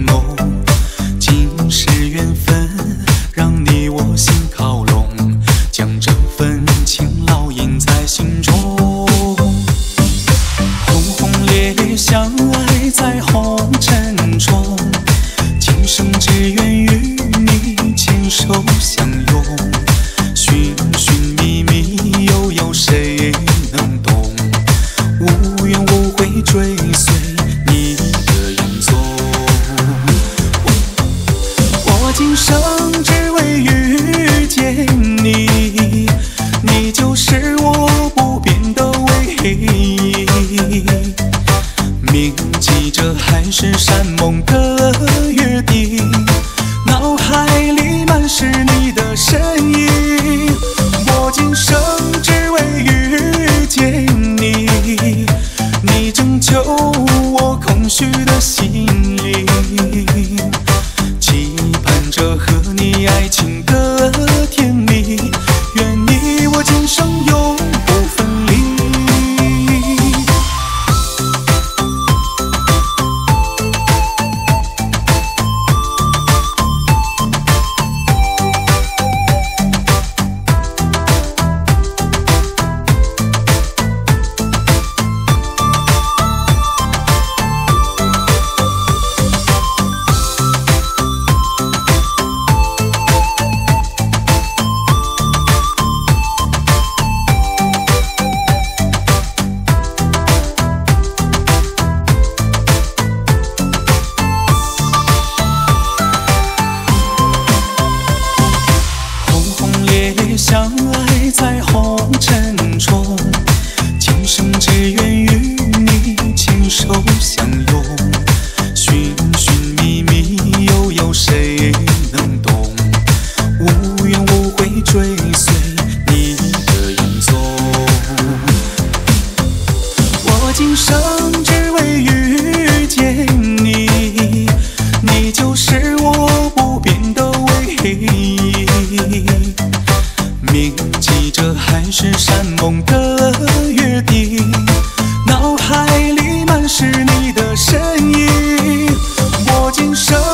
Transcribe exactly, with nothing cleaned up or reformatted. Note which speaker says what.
Speaker 1: 浓。今世缘分，让你我心靠拢，将这份情烙印在心中。轰轰烈烈相爱在红尘中，今生只愿与你牵手相拥。寻寻觅觅，又有谁能懂？无怨无悔追随你的影踪。我今生只为遇见你，你就是我不变的唯一。铭记着海誓山盟的约定，脑海里满是你的身影。我今生只为遇见你，你拯救我空虚的心灵，期盼着和你爱情的甜蜜，愿你我今生永不分离。相爱在红尘中，今生只愿与你牵手相拥。寻寻觅觅，又有谁能懂？无怨无悔追随你的影踪。我今生只为遇见你，你就是我不变的唯一。铭记着海誓山盟的约定，脑海里满是你的身影。我今生